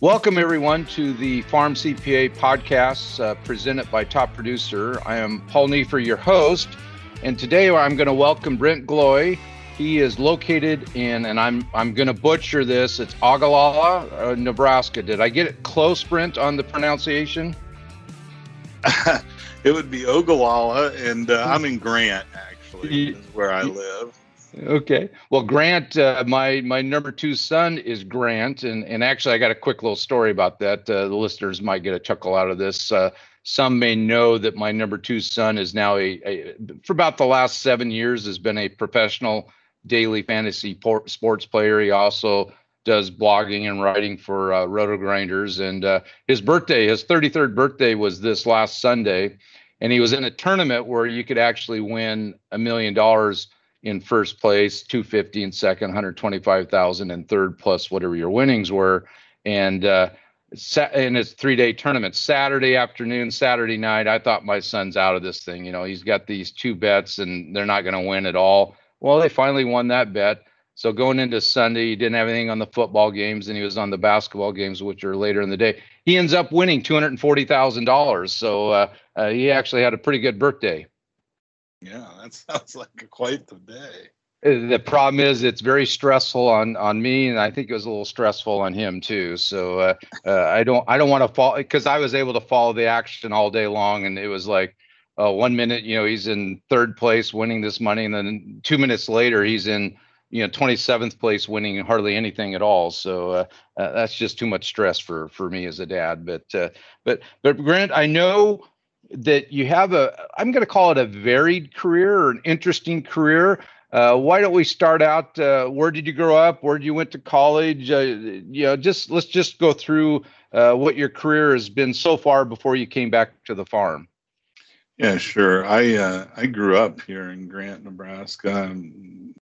Welcome, everyone, to the Farm CPA podcast presented by Top Producer. I am Paul Neiffer, your host, and today I'm going to welcome Brent Gloy. He is located in, and I'm going to butcher this, it's Ogallala, Nebraska. Did I get it close, Brent, on the pronunciation? It would be Ogallala, and I'm in Grant, actually, is where I live. Okay. Well, Grant, my number two son is Grant, and actually I got a quick little story about that. The listeners might get a chuckle out of this. Some may know that my number two son is now for about the last 7 years has been a professional daily fantasy sports player. He also does blogging and writing for Roto Grinders, and his 33rd birthday was this last Sunday, and he was in a tournament where you could actually win $1 million in first place, $250 in second, $125,000 in third, plus whatever your winnings were. And it's 3-day tournament, Saturday afternoon, Saturday night. I thought my son's out of this thing. You know, he's got these 2 bets and they're not going to win at all. Well, they finally won that bet. So going into Sunday, he didn't have anything on the football games and he was on the basketball games, which are later in the day. He ends up winning $240,000. So he actually had a pretty good birthday. Yeah, that sounds like quite the day. The problem is it's very stressful on me, and I think it was a little stressful on him too. So I don't want to fall, because I was able to follow the action all day long, and it was like 1 minute, he's in third place winning this money, and then 2 minutes later he's in 27th place winning hardly anything at all. So that's just too much stress for me as a dad. But Grant, I know that you have I'm going to call it a varied career or an interesting career. Why don't we start out? Where did you grow up? Where did you went to college? Let's just go through what your career has been so far before you came back to the farm. Yeah, sure. I grew up here in Grant, Nebraska. And,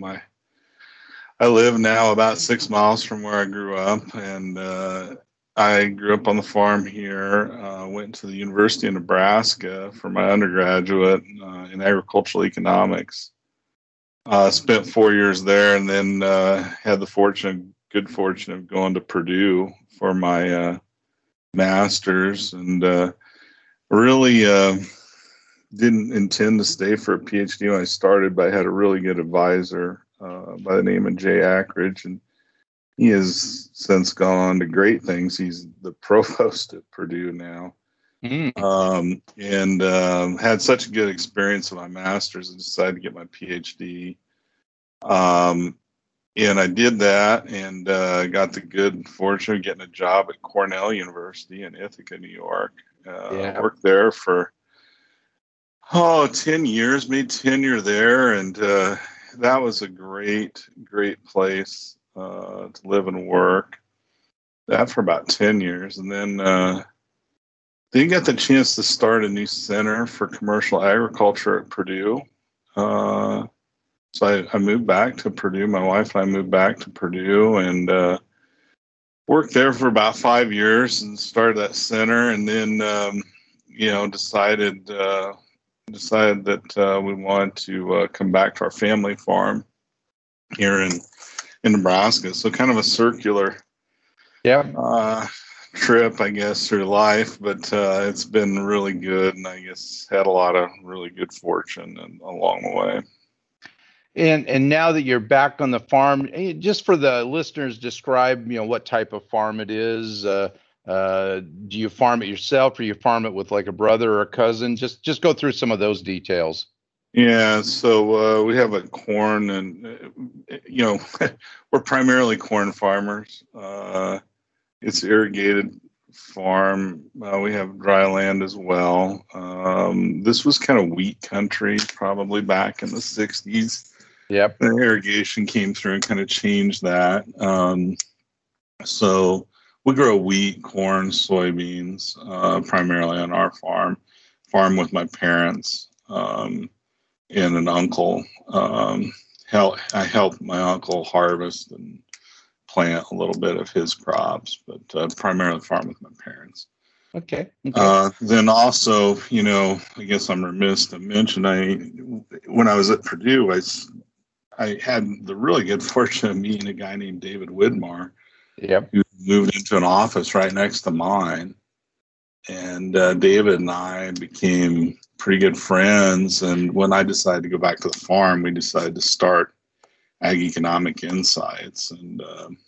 I live now about 6 miles from where I grew up, and I grew up on the farm here, went to the University of Nebraska for my undergraduate in agricultural economics. Spent 4 years there, and then had the good fortune of going to Purdue for my master's, and really didn't intend to stay for a PhD when I started, but I had a really good advisor by the name of Jay Ackridge, and he has since gone on to great things. He's the provost at Purdue now. And had such a good experience with my master's, I decided to get my PhD. And I did that, and got the good fortune of getting a job at Cornell University in Ithaca, New York. Worked there for 10 years, made tenure there, and that was a great place to live and work. That for about 10 years, and then got the chance to start a new center for commercial agriculture at Purdue. So I moved back to Purdue. My wife and I moved back to Purdue, and worked there for about 5 years and started that center, and then decided that we wanted to come back to our family farm here in Nebraska. So kind of a circular trip, I guess, through life, but it's been really good, and I guess had a lot of really good fortune along the way. And now that you're back on the farm, just for the listeners, describe what type of farm it is. Do you farm it yourself, or you farm it with like a brother or a cousin? Just go through some of those details. Yeah, so we have a corn, and we're primarily corn farmers. It's irrigated farm. We have dry land as well. This was kind of wheat country probably back in the 60s. Yep. The irrigation came through and kind of changed that. So we grow wheat, corn, soybeans, primarily on our farm with my parents. And an uncle. I helped my uncle harvest and plant a little bit of his crops, but primarily farm with my parents. Okay. Then also, I guess I'm remiss to mention, when I was at Purdue, I had the really good fortune of meeting a guy named David Widmar, Yep. He moved into an office right next to mine. And David and I became pretty good friends. And when I decided to go back to the farm, we decided to start Ag Economic Insights. And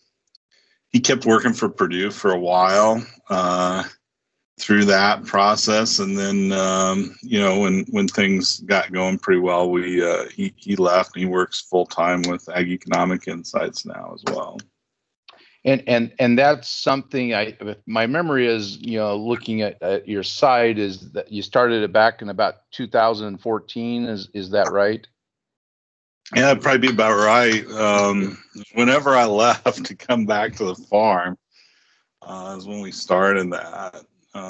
he kept working for Purdue for a while through that process. And then, when things got going pretty well, he left and he works full time with Ag Economic Insights now as well. And that's something my memory is, looking at your site, is that you started it back in about 2014. Is that right? Yeah, that'd probably be about right. Whenever I left to come back to the farm, is when we started that.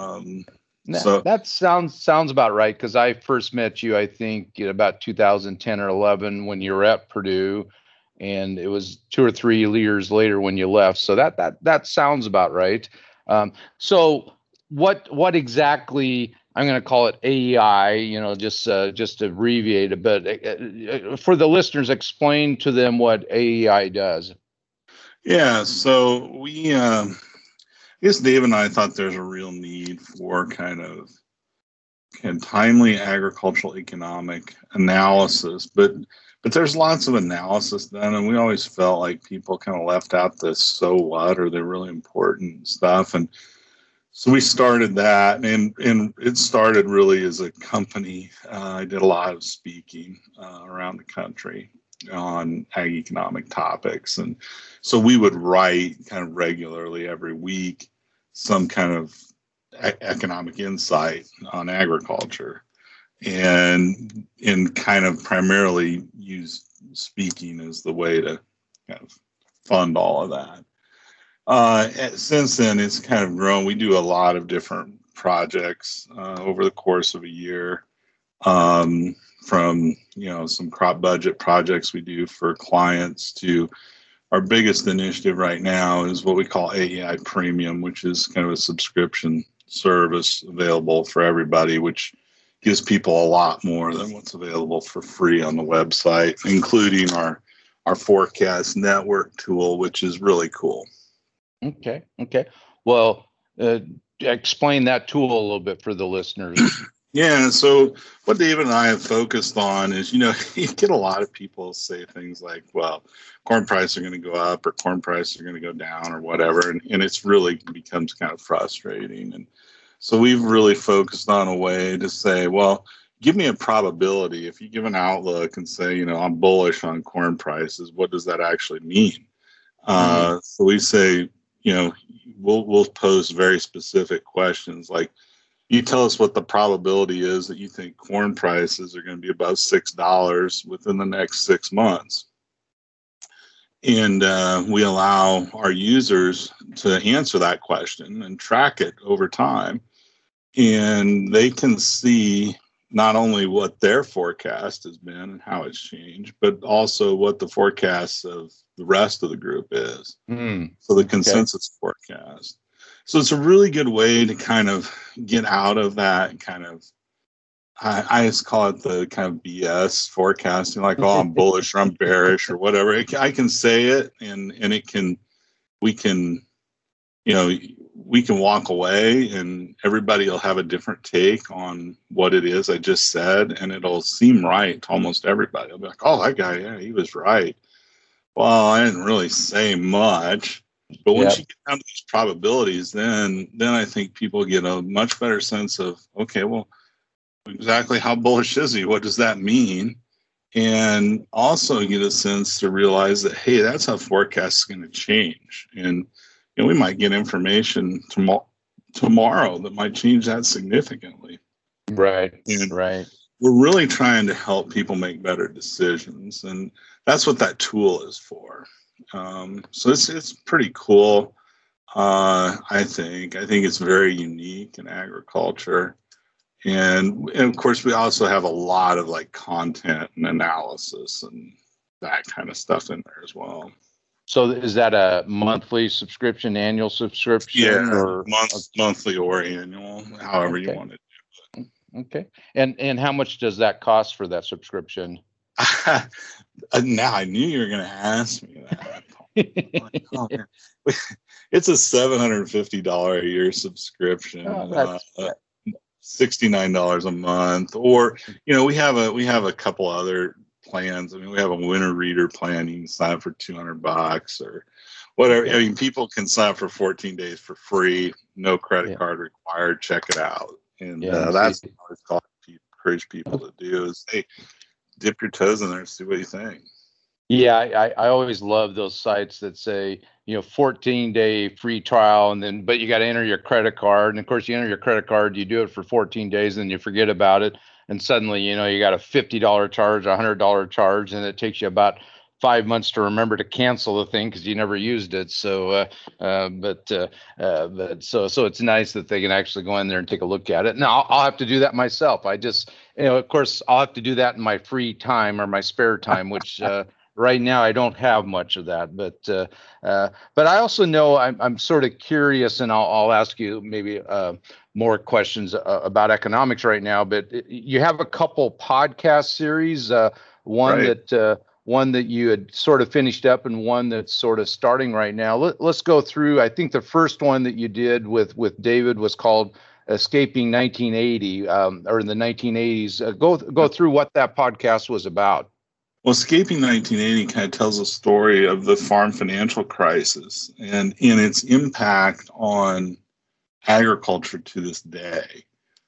That sounds about right, because I first met you, I think, in about 2010 or 11 when you were at Purdue, and it was 2 or 3 years later when you left. So that sounds about right. So what exactly, I'm going to call it AEI, just to abbreviate it, but for the listeners, explain to them what AEI does. Yeah, so I guess Dave and I thought there's a real need for kind of timely agricultural economic analysis, but there's lots of analysis done, and we always felt like people kind of left out the so what or the really important stuff. And so we started that, and it started really as a company. I did a lot of speaking around the country on ag economic topics, and so we would write kind of regularly every week some kind of economic insight on agriculture, and kind of primarily use speaking as the way to kind of fund all of that. Since then, it's kind of grown. We do a lot of different projects over the course of a year, from some crop budget projects we do for clients to our biggest initiative right now is what we call AEI Premium, which is kind of a subscription service available for everybody, which gives people a lot more than what's available for free on the website, including our forecast network tool, which is really cool. Okay. Well, explain that tool a little bit for the listeners. Yeah, so what David and I have focused on is, you get a lot of people say things like, well, corn prices are going to go up or corn prices are going to go down or whatever, and it's really becomes kind of frustrating. And so we've really focused on a way to say, well, give me a probability. If you give an outlook and say, I'm bullish on corn prices, what does that actually mean? So we say, we'll pose very specific questions like, you tell us what the probability is that you think corn prices are going to be above $6 within the next 6 months. And we allow our users to answer that question and track it over time. And they can see not only what their forecast has been and how it's changed, but also what the forecast of the rest of the group is. So the consensus forecast. So it's a really good way to kind of get out of that kind of, I just call it the kind of BS forecasting, like, oh, I'm bullish or I'm bearish or whatever. I can say it and we can walk away and everybody will have a different take on what it is I just said. And it'll seem right to almost everybody. They'll be like, oh, that guy, yeah, he was right. Well, I didn't really say much. But once you get down to these probabilities, then I think people get a much better sense of, okay, well, exactly how bullish is he? What does that mean? And also get a sense to realize that, hey, that's how forecasts are going to change. And we might get information tomorrow that might change that significantly. Right. And right. We're really trying to help people make better decisions. And that's what that tool is for. So it's pretty cool. I think it's very unique in agriculture, and of course we also have a lot of like content and analysis and that kind of stuff in there as well. So is that a monthly subscription, annual subscription? Yeah, or monthly or annual, however you want it. Okay. And how much does that cost for that subscription? Now I knew you were going to ask me that. Oh, man. It's a $750 a year subscription. Oh, that's $69 a month, or we have a couple other plans. I mean, we have a winter reader plan. You can sign up for $200 or whatever. okay. I mean, people can sign up for 14 days for free, no credit Yeah. card required. Check it out, and Yeah. that's what I always encourage people to do is, hey, dip your toes in there and see what you think. Yeah, I always love those sites that say, 14-day free trial, and then but you got to enter your credit card, and of course you enter your credit card, you do it for 14 days, and you forget about it, and suddenly you got a $50 charge, a $100 charge, and it takes you about 5 months to remember to cancel the thing because you never used it. So, so it's nice that they can actually go in there and take a look at it. Now I'll have to do that myself. I just, of course, I'll have to do that in my free time or my spare time, which. Right now, I don't have much of that, but I also know I'm sort of curious, and I'll ask you maybe more questions about economics right now. But you have a couple podcast series, one Right. that you had sort of finished up, and one that's sort of starting right now. Let's go through. I think the first one that you did with David was called Escaping 1980, or in the 1980s. Go through what that podcast was about. Well, Escaping 1980 kind of tells a story of the farm financial crisis and in its impact on agriculture to this day.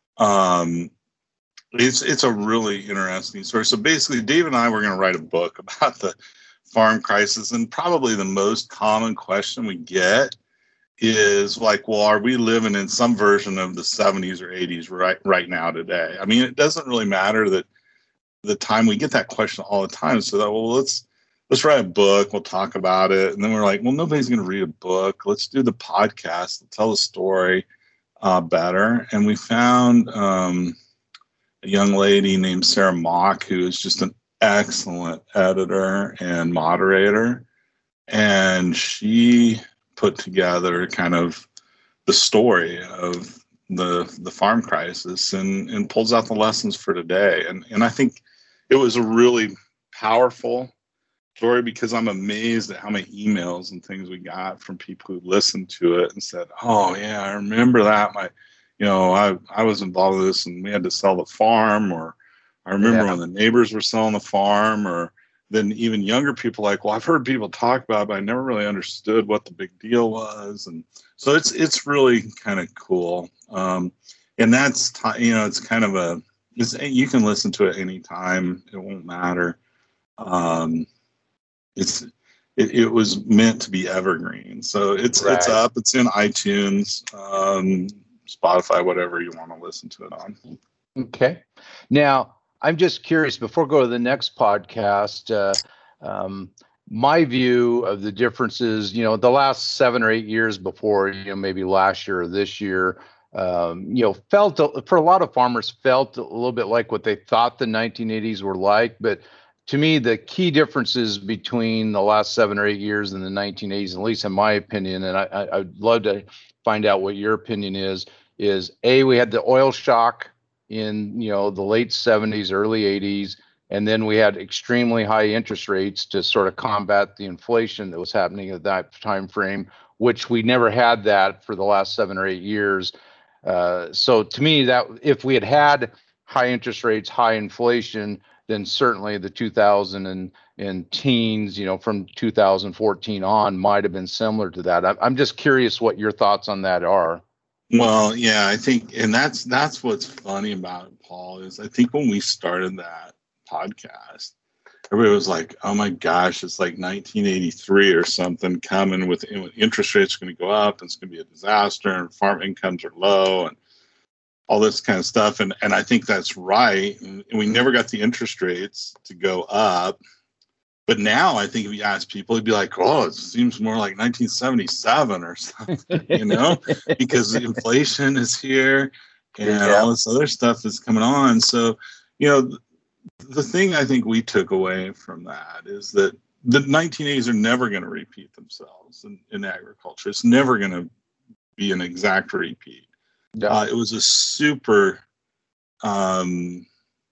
It's a really interesting story. So basically, Dave and I were going to write a book about the farm crisis, and probably the most common question we get is like, well, are we living in some version of the 70s or 80s right now today? I mean, it doesn't really matter that the time. We get that question all the time. So that, well, let's write a book. We'll talk about it. And then we're like, well, nobody's going to read a book. Let's do the podcast. Let's tell the story better. And we found a young lady named Sarah Mock, who is just an excellent editor and moderator. And she put together kind of the story of the farm crisis and pulls out the lessons for today. And I think it was a really powerful story because I'm amazed at how many emails and things we got from people who listened to it and said, oh yeah, I remember that. I was involved with this and we had to sell the farm, or I remember when the neighbors were selling the farm, or then even younger people like, well, I've heard people talk about it, but I never really understood what the big deal was. And so it's really kind of cool. And that's, it's kind of you can listen to it anytime. It won't matter. It was meant to be evergreen. So it's up, it's in iTunes, Spotify, whatever you want to listen to it on. Okay. Now, I'm just curious, before we go to the next podcast, my view of the differences, the last 7 or 8 years before, maybe last year or this year, felt for a lot of farmers felt a little bit like what they thought the 1980s were like. But to me, the key differences between the last 7 or 8 years and the 1980s, at least in my opinion, and I'd love to find out what your opinion is we had the oil shock in the late 70s, early 80s, and then we had extremely high interest rates to sort of combat the inflation that was happening at that time frame, which we never had that for the last 7 or 8 years. So to me, that if we had high interest rates, high inflation, then certainly the 2000 and teens, from 2014 on, might have been similar to that. I'm just curious what your thoughts on that are. Well, yeah, I think, and that's what's funny about it, Paul, is I think when we started that podcast, everybody was like, oh my gosh, it's like 1983 or something coming with interest rates are going to go up and it's going to be a disaster and farm incomes are low and all this kind of stuff. And I think that's right. And we never got the interest rates to go up. But now I think if you ask people, it'd be like, oh, it seems more like 1977 or something, because the inflation is here and all this other stuff is coming on. So, the thing I think we took away from that is that the 1980s are never going to repeat themselves in agriculture. It's never going to be an exact repeat. Yeah. It was a super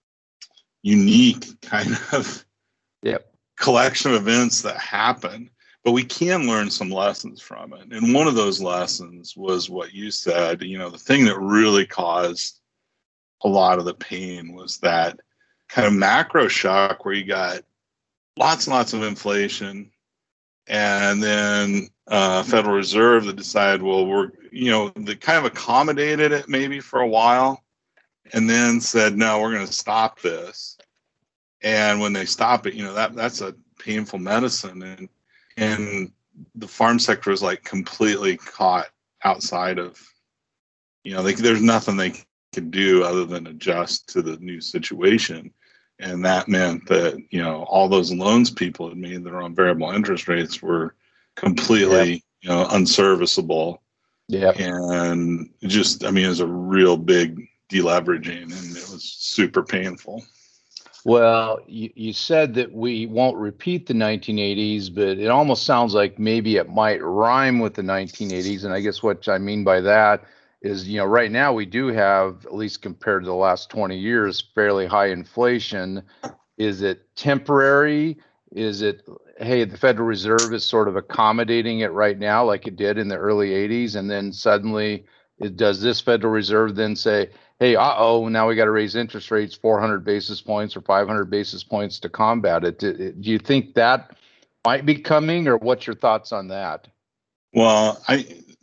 unique kind of collection of events that happened. but we can learn some lessons from it. And one of those lessons was what you said. The thing that really caused a lot of the pain was that kind of macro shock where you got lots and lots of inflation, and then Federal Reserve that decided, well, they kind of accommodated it maybe for a while, and then said, no, we're going to stop this. And when they stop it, that's a painful medicine, and the farm sector is like completely caught outside of, there's nothing they could do other than adjust to the new situation. And that meant that, all those loans people had made that are on variable interest rates were completely, unserviceable. Yeah. And just, it was a real big deleveraging, and it was super painful. Well, you said that we won't repeat the 1980s, but it almost sounds like maybe it might rhyme with the 1980s. And I guess what I mean by that is, right now we do have, at least compared to the last 20 years, fairly high inflation. Is it temporary? Is it, hey, the Federal Reserve is sort of accommodating it right now like it did in the early 80s, and then suddenly does this Federal Reserve then say, hey, now we got to raise interest rates 400 basis points or 500 basis points to combat it? Do you think that might be coming, or what's your thoughts on that? Well, I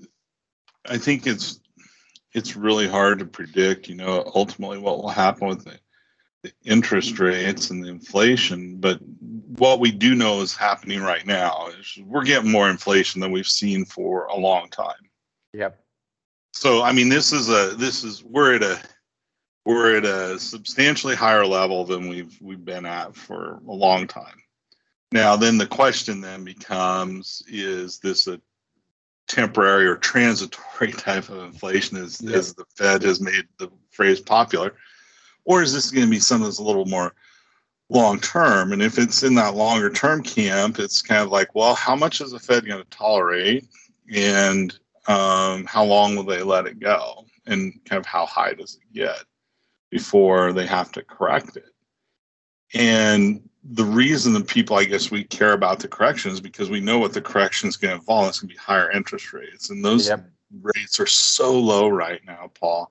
think it's really hard to predict, ultimately what will happen with the interest rates and the inflation. But what we do know is happening right now is we're getting more inflation than we've seen for a long time. Yep. So, we're at a substantially higher level than we've been at for a long time. Now, then the question then becomes, is this a temporary or transitory type of inflation as the Fed has made the phrase popular? Or is this going to be something that's a little more long term? And if it's in that longer term camp, it's kind of like, well, how much is the Fed going to tolerate? And how long will they let it go, and kind of how high does it get before they have to correct it? And the reason that people, I guess, we care about the correction is because we know what the correction is going to involve. It's going to be higher interest rates, and those rates are so low right now, Paul.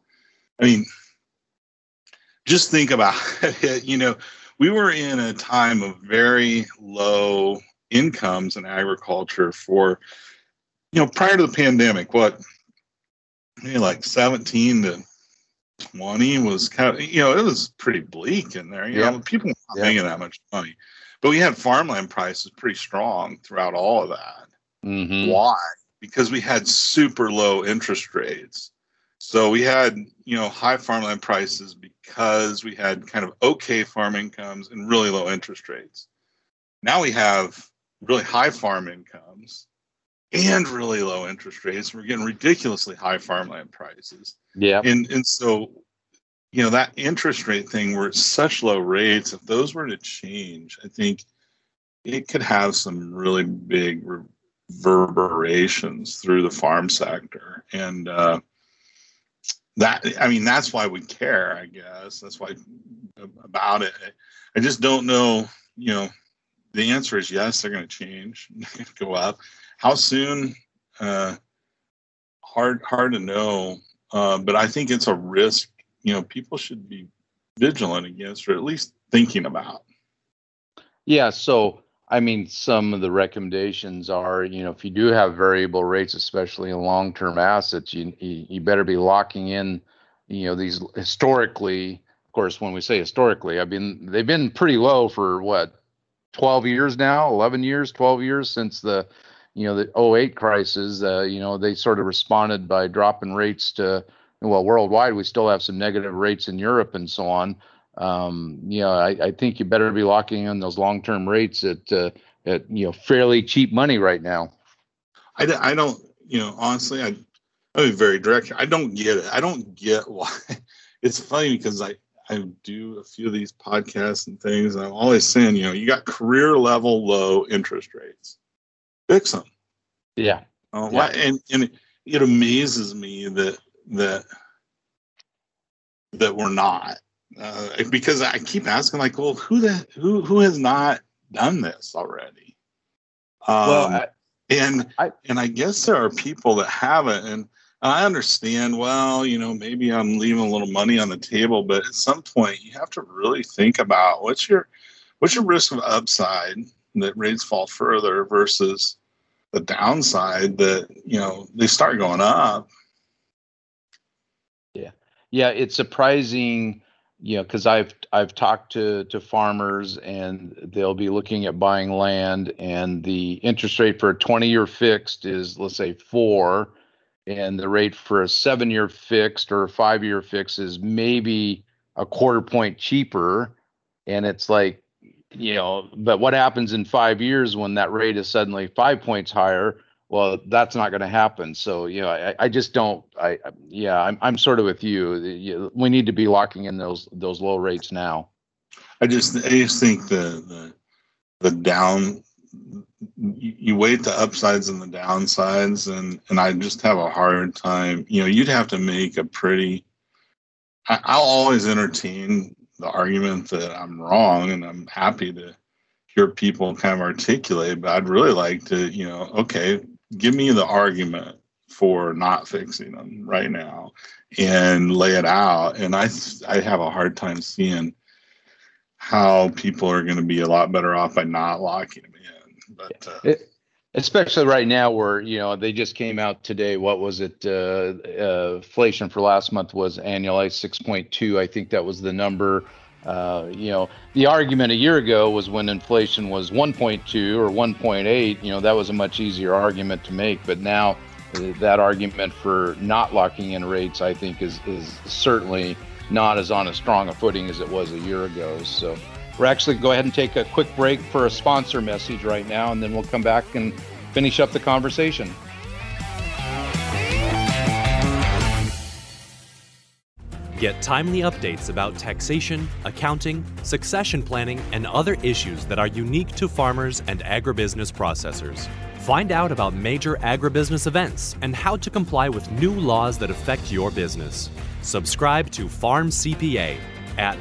Just think about it. We were in a time of very low incomes in agriculture for, prior to the pandemic, like 17 to 20 was kind of, it was pretty bleak in there. People weren't making that much money, but we had farmland prices pretty strong throughout all of that. Mm-hmm. Why? Because we had super low interest rates. So we had, high farmland prices because we had kind of okay farm incomes and really low interest rates. Now we have really high farm incomes and really low interest rates. We're getting ridiculously high farmland prices. Yeah. And so, that interest rate thing, we're at such low rates, if those were to change, I think it could have some really big reverberations through the farm sector. And that's why we care, I guess. That's why about it. I just don't know, the answer is yes, they're going to change, go up. How soon? Hard to know. But I think it's a risk, people should be vigilant against, or at least thinking about. Yeah. So, some of the recommendations are, if you do have variable rates, especially in long-term assets, you better be locking in, these historically. Of course, when we say historically, they've been pretty low for 12 years now, 11 years, 12 years since the 08 crisis. They sort of responded by dropping rates to, worldwide, we still have some negative rates in Europe and so on. I think you better be locking in those long-term rates at fairly cheap money right now. I don't, honestly, I'll be very direct. I don't get it. I don't get why. It's funny because I do a few of these podcasts and things, and I'm always saying, you got career level low interest rates. Fix them. Yeah. Why? And it amazes me that we're not, because I keep asking, like, well, who has not done this already? Well, and I guess there are people that haven't, and I understand. Well, maybe I'm leaving a little money on the table, but at some point, you have to really think about what's your risk of upside that rates fall further versus the downside that they start going up. Yeah, it's surprising, because I've talked to farmers, and they'll be looking at buying land, and the interest rate for a 20-year fixed is, let's say, 4, and the rate for a 7-year fixed or a 5-year fixed is maybe a quarter point cheaper. And it's like, but what happens in 5 years when that rate is suddenly 5 points higher? Well, that's not going to happen. So, I just don't. I'm sort of with you. We need to be locking in those low rates now. I just think the down. You weight the upsides and the downsides, and I just have a hard time. You'd have to make a pretty. I'll always entertain the argument that I'm wrong, and I'm happy to hear people kind of articulate. But I'd really like to, okay, give me the argument for not fixing them right now and lay it out. And I have a hard time seeing how people are going to be a lot better off by not locking them in. But especially right now where, they just came out today. What was it? Inflation for last month was annualized 6.2. I think that was the number. The argument a year ago was when inflation was 1.2 or 1.8, that was a much easier argument to make. But now that argument for not locking in rates, I think, is certainly not as on as strong a footing as it was a year ago. So we're actually go ahead and take a quick break for a sponsor message right now, and then we'll come back and finish up the conversation. Get timely updates about taxation, accounting, succession planning, and other issues that are unique to farmers and agribusiness processors. Find out about major agribusiness events and how to comply with new laws that affect your business. Subscribe to Farm CPA at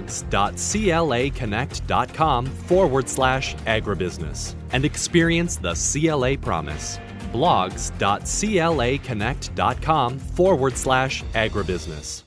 blogs.claconnect.com/agribusiness and experience the CLA promise. blogs.claconnect.com/agribusiness.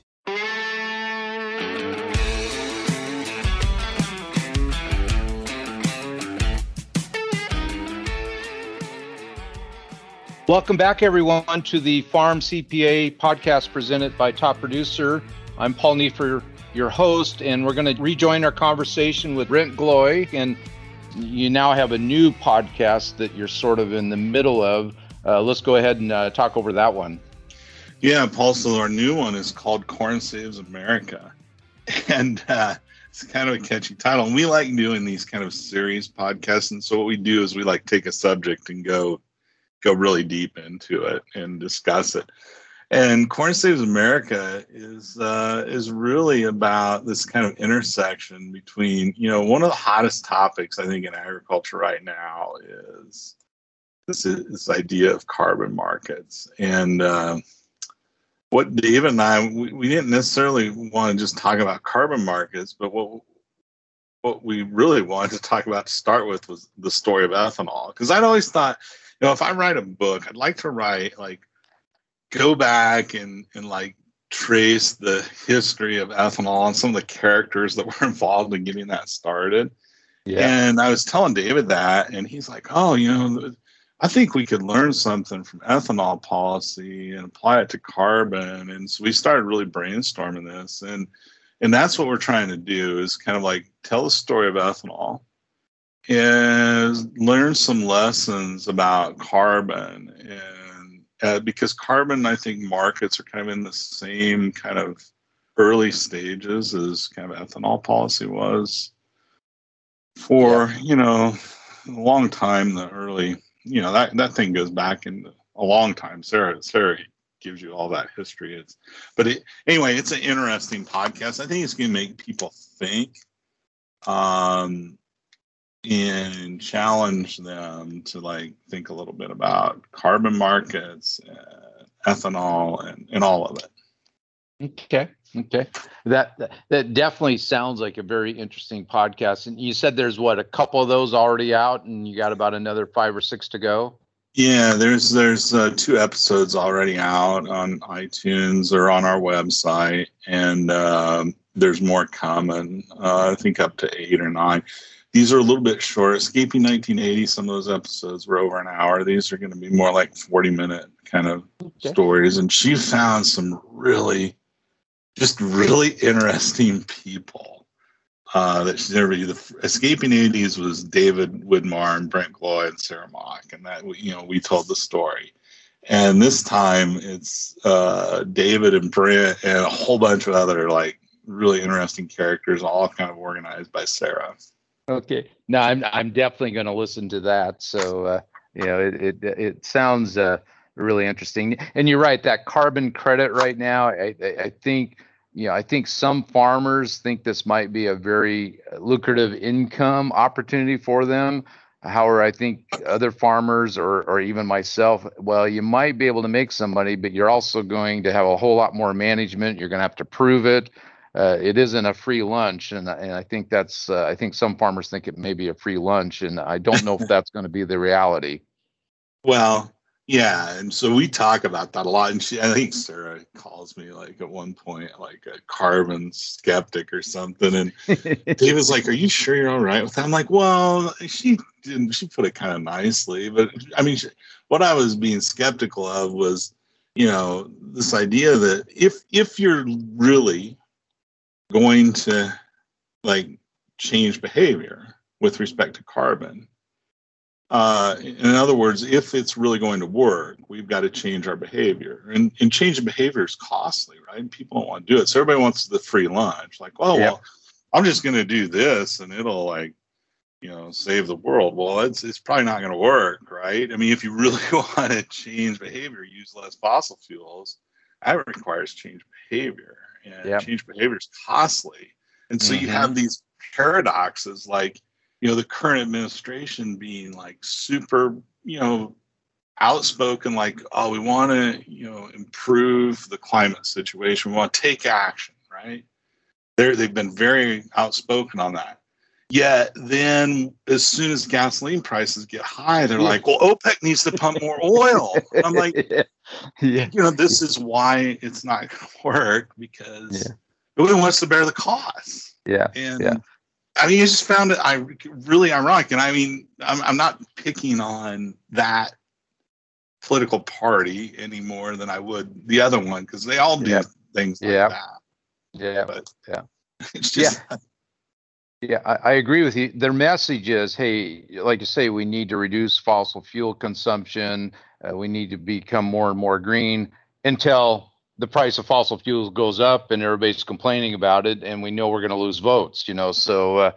Welcome back, everyone, to the Farm CPA podcast presented by Top Producer. I'm Paul Neiffer, your host, and we're going to rejoin our conversation with Brent Gloy. And you now have a new podcast that you're sort of in the middle of. Let's go ahead and talk over that one. Yeah, Paul, so our new one is called Corn Saves America. And it's kind of a catchy title. And we like doing these kind of series podcasts. And so what we do is we like take a subject and go really deep into it and discuss it. And Corn Saves America is really about this kind of intersection between, one of the hottest topics, I think, in agriculture right now is this idea of carbon markets. And what David and I, we didn't necessarily want to just talk about carbon markets, but what we really wanted to talk about to start with was the story of ethanol. Because I'd always thought, if I write a book, I'd like to write, go back and trace the history of ethanol and some of the characters that were involved in getting that started. Yeah. And I was telling David that, and he's like, oh, I think we could learn something from ethanol policy and apply it to carbon. And so we started really brainstorming this. And that's what we're trying to do is kind of tell the story of ethanol and learn some lessons about carbon. And because carbon, I think markets are kind of in the same kind of early stages as kind of ethanol policy was for, a long time. The early, that thing goes back in a long time. Sarah gives you all that history. Anyway, it's an interesting podcast. I think it's going to make people think. And challenge them to think a little bit about carbon markets, ethanol, and all of it. Okay. Okay. That definitely sounds like a very interesting podcast. And you said there's a couple of those already out, and you got about another 5 or 6 to go. Yeah, there's 2 episodes already out on iTunes or on our website, and there's more coming. I think up to 8 or 9. These are a little bit short. Escaping 1980, some of those episodes were over an hour. These are going to be more like 40-minute kind of stories. And she found some really interesting people that she's interviewed. The Escaping 80s was David Widmar and Brent Gloy and Sarah Mock, and that we told the story. And this time it's David and Brent and a whole bunch of other like really interesting characters, all kind of organized by Sarah. Okay. No, I'm definitely going to listen to that. So it sounds really interesting. And you're right, that carbon credit right now, I think some farmers think this might be a very lucrative income opportunity for them. However, I think other farmers or even myself, well, you might be able to make some money, but you're also going to have a whole lot more management. You're going to have to prove it. It isn't a free lunch, and I think I think some farmers think it may be a free lunch, and I don't know if that's going to be the reality. Well, yeah, and so we talk about that a lot, and I think Sarah calls me like at one point like a carbon skeptic or something, and David's like, "Are you sure you're all right with that?" I'm like, "Well, she put it kind of nicely, but I mean, what I was being skeptical of was, this idea that if you're really going to like change behavior with respect to carbon. In other words, if it's really going to work, we've got to change our behavior, and changing behavior is costly, right? People don't want to do it. So everybody wants the free lunch. Like, well, I'm just going to do this and it'll like, save the world. Well, it's probably not going to work, right? I mean, if you really want to change behavior, use less fossil fuels, that requires change behavior. And change behavior is costly. And so you have these paradoxes like, the current administration being like super, outspoken, like, oh, we want to, improve the climate situation. We want to take action, right? They've been very outspoken on that. Yet then as soon as gasoline prices get high, they're like, well, OPEC needs to pump more oil. And I'm like, this is why it's not going to work, because nobody wants to bear the cost. I mean, I just found it really ironic. And I mean, I'm not picking on that political party any more than I would the other one, because they all do things like that. But it's just... I agree with you. Their message is, hey, like you say, we need to reduce fossil fuel consumption. We need to become more and more green, until the price of fossil fuels goes up and everybody's complaining about it, and we know we're going to lose votes. So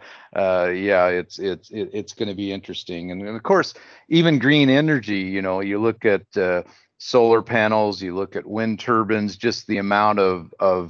it's going to be interesting. And of course, even green energy. You look at solar panels, you look at wind turbines, just the amount of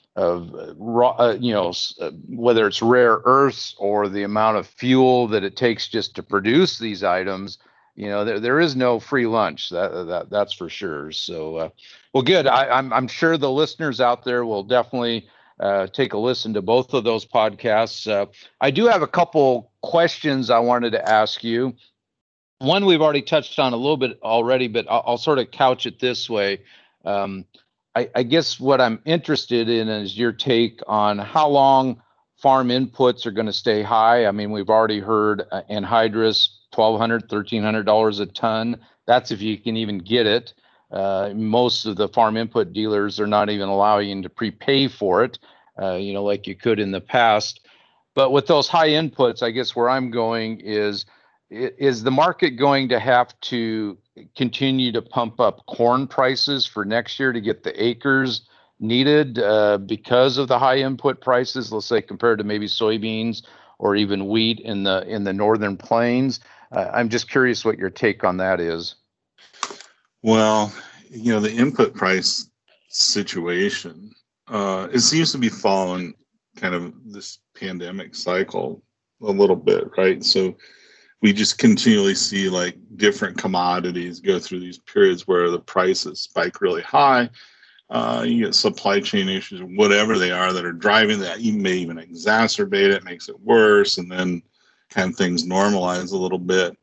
whether it's rare earths or the amount of fuel that it takes just to produce these items, there is no free lunch. That's for sure. So, well, good. I'm sure the listeners out there will definitely take a listen to both of those podcasts. I do have a couple questions I wanted to ask you. One we've already touched on a little bit already, but I'll sort of couch it this way. I guess what I'm interested in is your take on how long farm inputs are going to stay high. I mean, we've already heard anhydrous, $1,200, $1,300 a ton. That's if you can even get it. Most of the farm input dealers are not even allowing you to prepay for it, like you could in the past. But with those high inputs, I guess where I'm going is the market going to have to continue to pump up corn prices for next year to get the acres needed because of the high input prices, let's say compared to maybe soybeans or even wheat in the northern plains? I'm just curious what your take on that is. Well, the input price situation, it seems to be following kind of this pandemic cycle a little bit, right? So we just continually see like different commodities go through these periods where the prices spike really high, You get supply chain issues, whatever they are, that are driving that. You may even exacerbate it, makes it worse, and then kind of things normalize a little bit.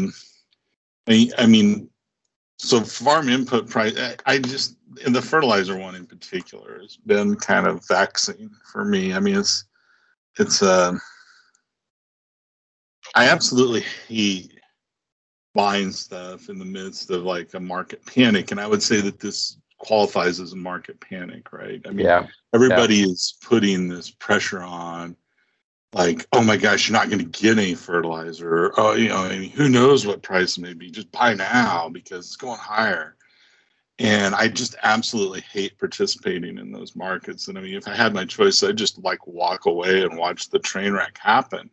I mean, so farm input price, I just, and the fertilizer one in particular has been kind of vexing for me. I mean, it's I absolutely hate buying stuff in the midst of like a market panic, and I would say that this qualifies as a market panic, right? I mean, everybody is putting this pressure on, like, oh my gosh, you're not going to get any fertilizer. Or, oh, you know, I mean, who knows what price it may be? Just buy now because it's going higher. And I just absolutely hate participating in those markets. And I mean, if I had my choice, I'd just like walk away and watch the train wreck happen.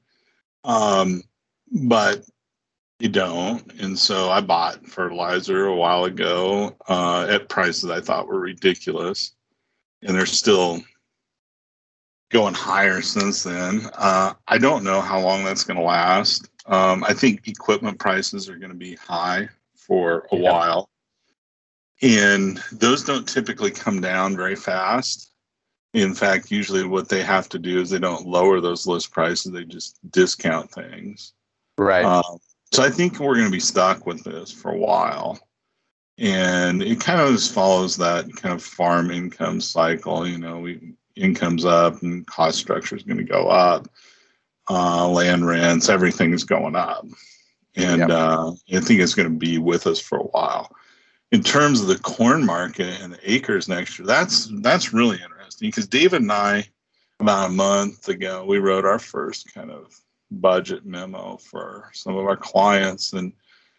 But you don't. And so I bought fertilizer a while ago at prices I thought were ridiculous. And they're still going higher since then. I don't know how long that's going to last. I think equipment prices are going to be high for a while. And those don't typically come down very fast. In fact, usually what they have to do is they don't lower those list prices. They just discount things. Right. So I think we're going to be stuck with this for a while. And it kind of just follows that kind of farm income cycle. You know, income's up and cost structure is going to go up. Land rents, everything is going up. And I think it's going to be with us for a while. In terms of the corn market and the acres next year, that's really interesting, because David and I, about a month ago, we wrote our first kind of budget memo for some of our clients, and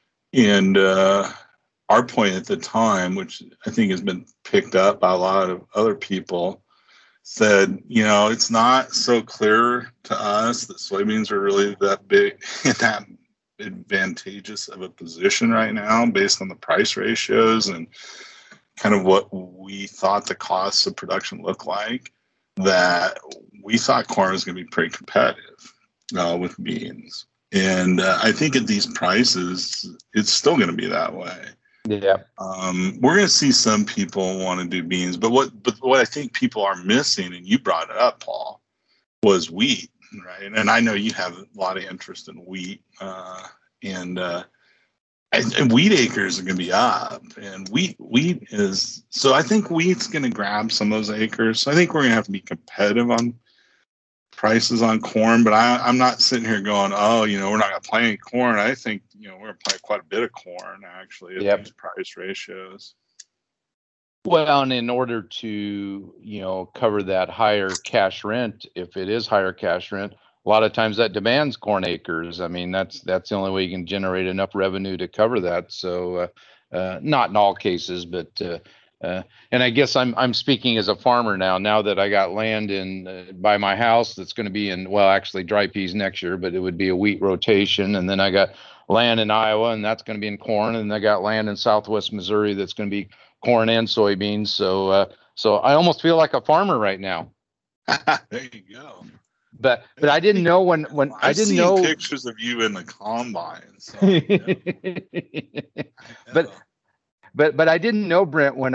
our point at the time, which I think has been picked up by a lot of other people, said, you know, it's not so clear to us that soybeans are really that big and that advantageous of a position right now based on the price ratios and kind of what we thought the costs of production look like, that we thought corn was going to be pretty competitive with beans. And I think at these prices, it's still going to be that way. Yeah. We're going to see some people want to do beans, but what I think people are missing, and you brought it up, Paul, was wheat, right? And I know you have a lot of interest in wheat, and wheat acres are going to be up, and wheat is, so I think wheat's going to grab some of those acres. So I think we're going to have to be competitive on prices on corn, but I'm not sitting here going, oh, you know, we're not going to plant any corn. I think, you know, we're going to plant quite a bit of corn actually at these price ratios. Well, and in order to, you know, cover that higher cash rent, if it is higher cash rent, a lot of times that demands corn acres. I mean, that's the only way you can generate enough revenue to cover that. So not in all cases, but and I guess I'm speaking as a farmer now that I got land in by my house that's going to be in, well, actually dry peas next year, but it would be a wheat rotation. And then I got land in Iowa, and that's going to be in corn. And I got land in Southwest Missouri that's going to be corn and soybeans. So I almost feel like a farmer right now. There you go. But I didn't know when I didn't know pictures of you in the combine. So, you know. But I didn't know, Brent, when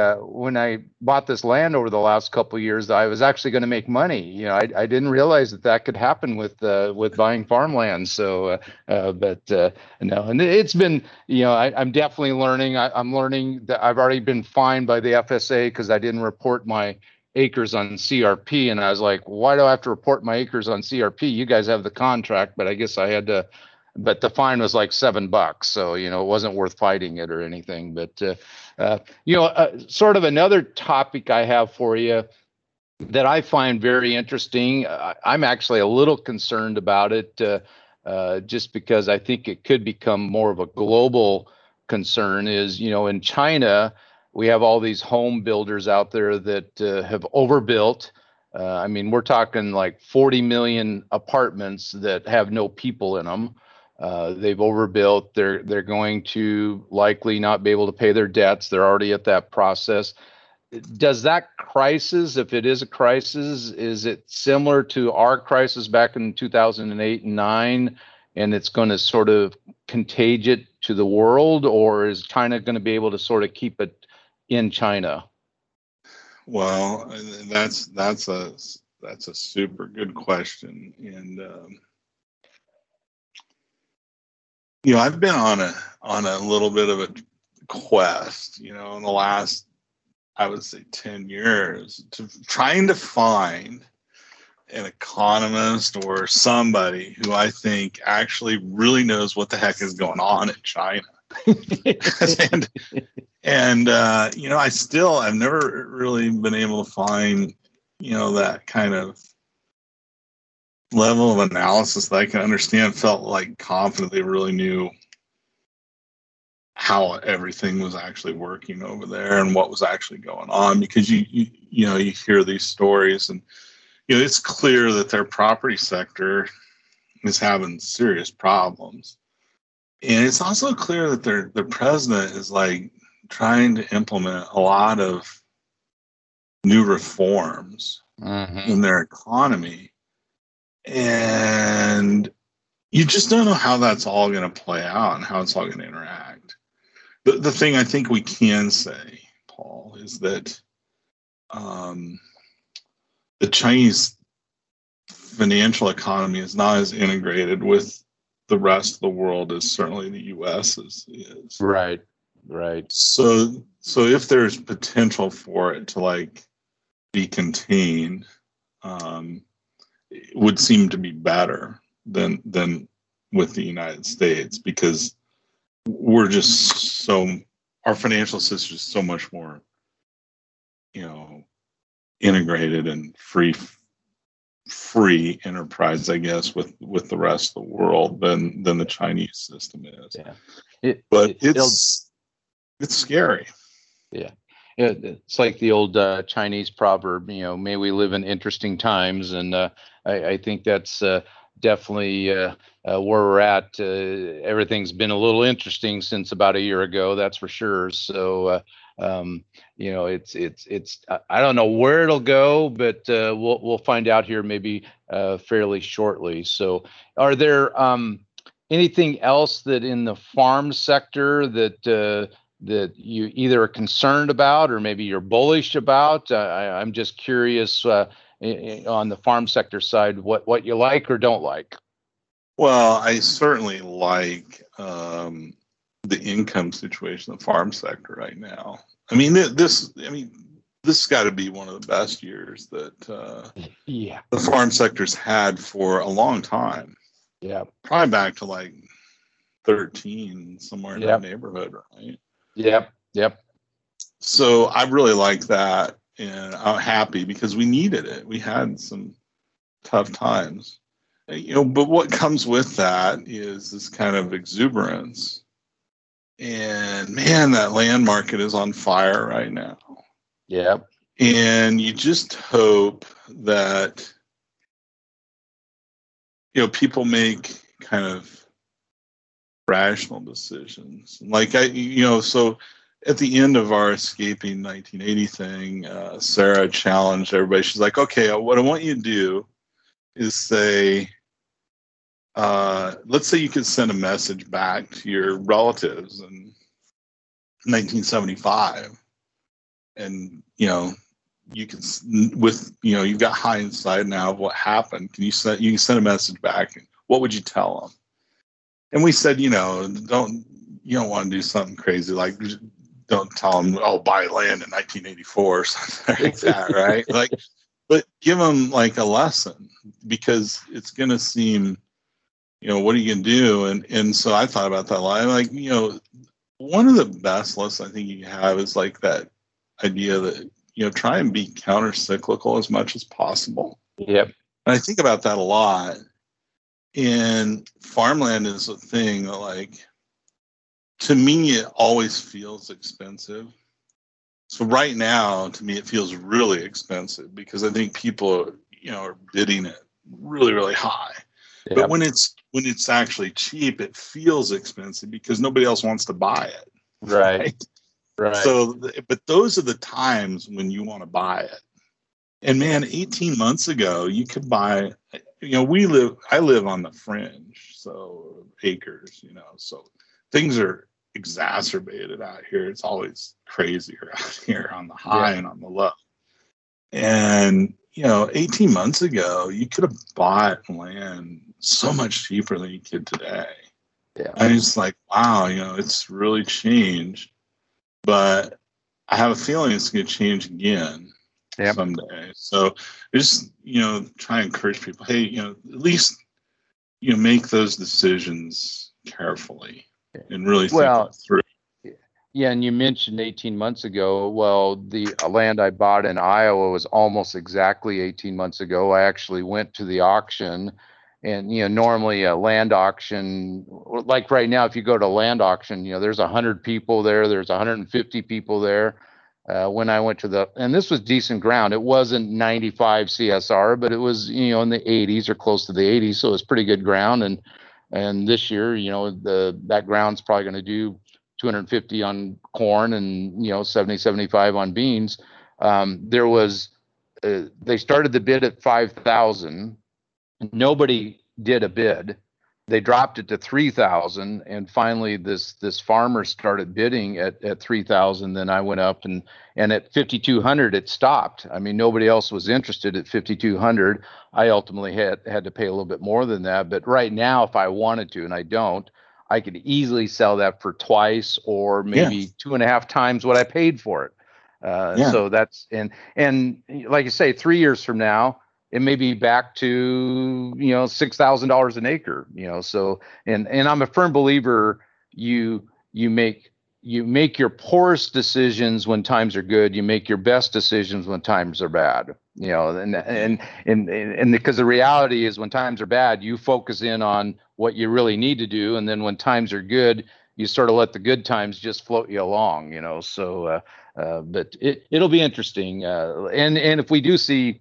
I bought this land over the last couple of years, I was actually going to make money. You know, I didn't realize that could happen with buying farmland. So, no, and it's been, you know, I'm definitely learning. I'm learning that I've already been fined by the FSA because I didn't report my acres on CRP, and I was like, why do I have to report my acres on CRP? You guys have the contract, but I guess I had to. But the fine was like $7, so you know it wasn't worth fighting it or anything. But you know, sort of another topic I have for you that I find very interesting. I'm actually a little concerned about it, just because I think it could become more of a global concern. Is, you know, in China we have all these home builders out there that have overbuilt. I mean, we're talking like 40 million apartments that have no people in them. They've overbuilt. They're going to likely not be able to pay their debts. They're already at that process. Does that crisis, if it is a crisis, is it similar to our crisis back in 2008 and 9, and it's going to sort of contage it to the world, or is China going to be able to sort of keep it in China? Well, that's a super good question, and I've been on a little bit of a quest, in the last, I would say, 10 years, to trying to find an economist or somebody who I think actually really knows what the heck is going on in China. and I've never really been able to find, that kind of level of analysis that I can understand, felt like confident they really knew how everything was actually working over there and what was actually going on, because you hear these stories, and it's clear that their property sector is having serious problems. And it's also clear that their president is like trying to implement a lot of new reforms in their economy. And you just don't know how that's all going to play out and how it's all going to interact. The thing I think we can say, Paul, is that the Chinese financial economy is not as integrated with the rest of the world as certainly the U.S. is. Right. So if there's potential for it to be contained, it would seem to be better than with the United States, because we're just our financial system is so much more, integrated and free enterprise, I guess, with the rest of the world than the Chinese system is. Yeah. It's scary. Yeah. It's like the old Chinese proverb, may we live in interesting times. And I think that's definitely where we're at. Everything's been a little interesting since about a year ago, that's for sure. So, it's I don't know where it'll go, but we'll find out here maybe fairly shortly. So are there anything else that in the farm sector that you either are concerned about or maybe you're bullish about? I'm just curious on the farm sector side, what you like or don't like. Well, I certainly like the income situation in the farm sector right now. I mean, this has got to be one of the best years that the farm sector's had for a long time. Yeah, probably back to 13, somewhere in that neighborhood, right? Yep. So I really like that, and I'm happy because we needed it. We had some tough times, but what comes with that is this kind of exuberance. And man, that land market is on fire right now. Yep. And you just hope that, people make kind of rational decisions. So at the end of our Escaping 1980 thing, Sarah challenged everybody. She's like, okay, what I want you to do is say, let's say you could send a message back to your relatives in 1975, and you can, you've got hindsight now of what happened. You can send a message back. What would you tell them? And we said, you don't want to do something crazy, don't tell them, buy land in 1984 or something like that, right? But give them a lesson, because it's going to seem, what are you going to do? And so I thought about that a lot. One of the best lessons I think you have is that idea that, try and be counter-cyclical as much as possible. Yep. And I think about that a lot. And farmland is a thing that, to me, it always feels expensive. So right now, to me, it feels really expensive because I think people, are bidding it really, really high. Yep. But when it's actually cheap, it feels expensive because nobody else wants to buy it. Right. So, but those are the times when you want to buy it. And man, 18 months ago, you could buy, I live on the fringe, so acres, so things are exacerbated out here. It's always crazier out here on the high and on the low. And, 18 months ago, you could have bought land so much cheaper than you could today. Yeah. I was like, wow, it's really changed. But I have a feeling it's going to change again someday. So just, try and encourage people, hey, at least, make those decisions carefully and really think them through. Yeah, and you mentioned 18 months ago. Well, the land I bought in Iowa was almost exactly 18 months ago. I actually went to the auction, and normally a land auction, like right now, if you go to a land auction, there's 100 people there, there's 150 people there. When I went to and this was decent ground. It wasn't 95 CSR, but it was in the 80s or close to the 80s, so it was pretty good ground. And this year, that ground's probably going to do 250 on corn and 70, 75 on beans. There was they started the bid at 5,000. Nobody did a bid. They dropped it to 3,000, and finally this farmer started bidding at 3,000. Then I went up and at 5,200 it stopped. I mean, nobody else was interested at 5,200. I ultimately had to pay a little bit more than that. But right now, if I wanted to, and I don't, I could easily sell that for twice or maybe 2.5 times what I paid for it. So that's and like you say, 3 years from now, it may be back to $6,000 an acre. So and I'm a firm believer you make your poorest decisions when times are good. You make your best decisions when times are bad. And because the reality is when times are bad, you focus in on what you really need to do, and then when times are good, you sort of let the good times just float you along. So but it'll be interesting. And if we do see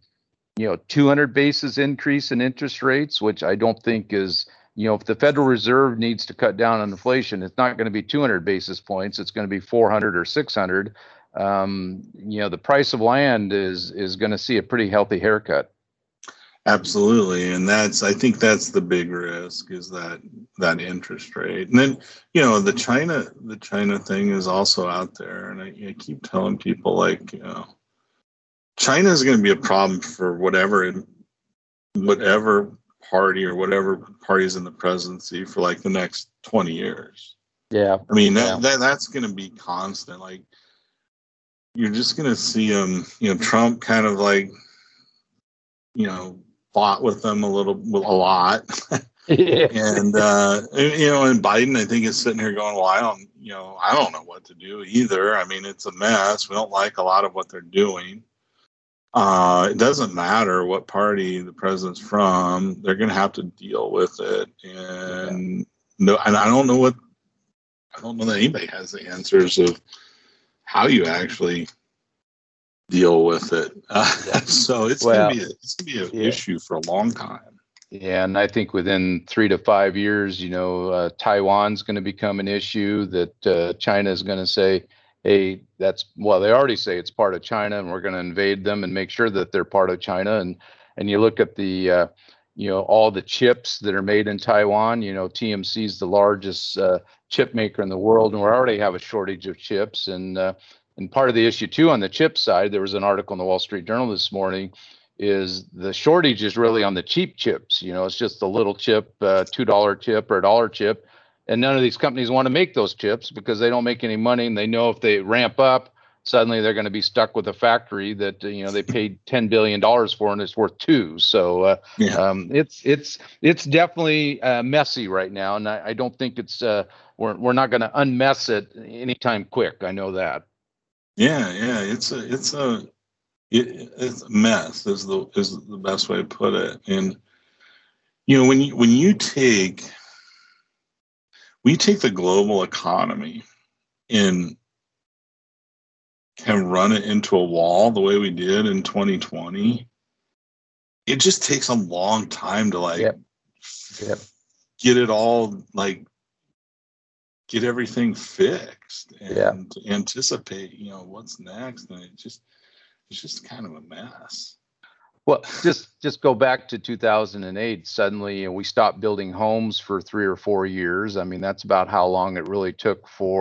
200 basis increase in interest rates, which I don't think is, if the Federal Reserve needs to cut down on inflation, it's not going to be 200 basis points. It's going to be 400 or 600. The price of land is going to see a pretty healthy haircut. Absolutely. And I think that's the big risk, is that interest rate. And then, the China thing is also out there. And I keep telling people, like, China is going to be a problem for whatever party or whatever party's in the presidency for like the next 20 years. Yeah. I mean, that's going to be constant. Like, you're just going to see Trump kind of like, fought with them a lot. And Biden, I think, is sitting here going, well, I don't know what to do either. I mean, it's a mess. We don't like a lot of what they're doing. It doesn't matter what party the president's from; they're going to have to deal with it. And I don't know that anybody has the answers of how you actually deal with it. So it's going to be an issue for a long time. Yeah, and I think within 3 to 5 years, Taiwan's going to become an issue that China is going to say, hey, they already say it's part of China, and we're going to invade them and make sure that they're part of China. And you look at the, all the chips that are made in Taiwan. TMC is the largest chip maker in the world, and we already have a shortage of chips. And part of the issue too on the chip side, there was an article in the Wall Street Journal this morning, is the shortage is really on the cheap chips. It's just a little chip, $2 chip or $1 chip. And none of these companies want to make those chips because they don't make any money, and they know if they ramp up, suddenly they're going to be stuck with a factory that they paid $10 billion for, and it's worth $2 billion. So it's definitely messy right now, and I don't think it's we're not going to unmess it anytime quick. I know that. Yeah, it's a mess is the best way to put it. And when you take the global economy and can run it into a wall the way we did in 2020, it just takes a long time to get it all, get everything fixed and anticipate, what's next. And it's just kind of a mess. Well, just go back to 2008. Suddenly, we stopped building homes for 3 or 4 years. I mean, that's about how long it really took for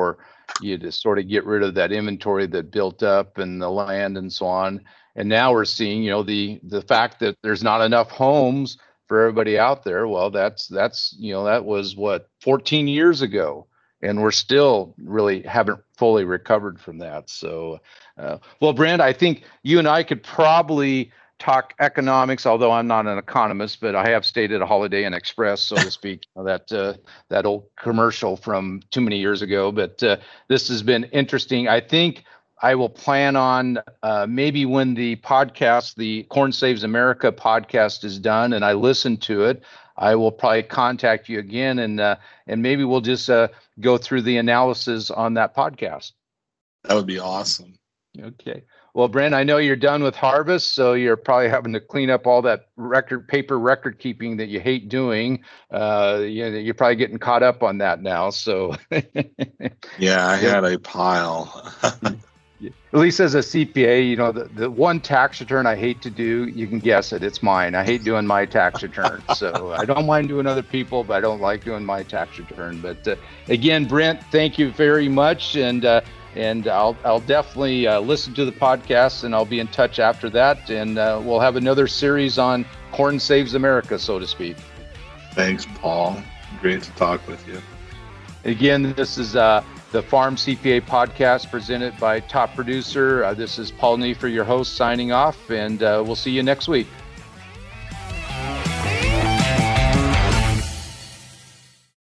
you to sort of get rid of that inventory that built up and the land and so on. And now we're seeing, the fact that there's not enough homes for everybody out there. Well, that was what, 14 years ago, and we're still really haven't fully recovered from that. So, well, Brent, I think you and I could probably talk economics, although I'm not an economist, but I have stayed at a Holiday Inn Express, so to speak, that old commercial from too many years ago. But this has been interesting. I think I will plan on maybe when the podcast, the Corn Saves America podcast is done and I listen to it, I will probably contact you again, and maybe we'll just go through the analysis on that podcast. That would be awesome. Okay. Well, Brent, I know you're done with harvest, so you're probably having to clean up all that paper record keeping that you hate doing. You're probably getting caught up on that now. So yeah, I had a pile. At least as a CPA, the one tax return I hate to do, you can guess it, it's mine. I hate doing my tax return. So I don't mind doing other people, but I don't like doing my tax return. But again, Brent, thank you very much. And I'll definitely listen to the podcast, and I'll be in touch after that. And we'll have another series on Corn Saves America, so to speak. Thanks, Paul. Great to talk with you. Again, this is the Farm CPA podcast presented by Top Producer. This is Paul Neiffer, your host, signing off, and we'll see you next week.